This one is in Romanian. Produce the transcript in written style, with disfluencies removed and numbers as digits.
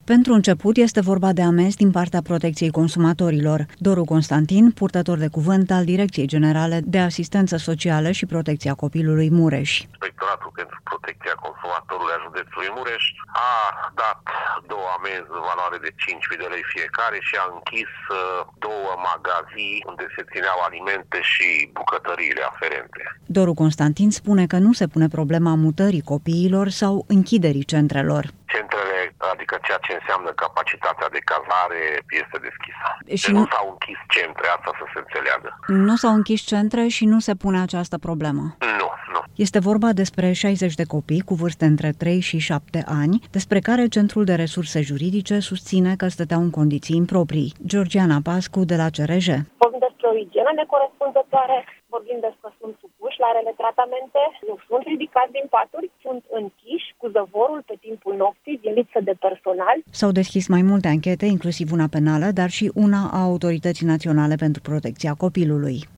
Pentru început, este vorba de amenzi din partea Protecției Consumatorilor. Doru Constantin, purtător de cuvânt al Direcției Generale de Asistență Socială și Protecția Copilului Mureș. Inspectoratul pentru Protecția Consumatorului a județului Mureș a dat 2 amenzi în valoare de 5.000 de lei fiecare și a închis 2 magazii unde se țineau alimente și bucătăriile aferente. Doru Constantin spune că nu se pune problema mutării copiilor sau închiderii centrelor. Centrele, adică ceea ce înseamnă capacitatea de cazare, este deschisă. Și nu s-au închis centre, asta să se înțeleagă. Nu s-au închis centre și nu se pune această problemă. Nu. Este vorba despre 60 de copii cu vârste între 3 și 7 ani, despre care Centrul de Resurse Juridice susține că stăteau în condiții improprii. Georgiana Pascu de la CRJ. Vorbim despre o igienă necorespunzătoare, vorbim despre că sunt supuși la rele tratamente, nu sunt ridicați din paturi, sunt închiși cu zăvorul pe timpul nopții din lipsă de personal. S-au deschis mai multe anchete, inclusiv una penală, dar și una a Autorității Naționale pentru Protecția Copilului.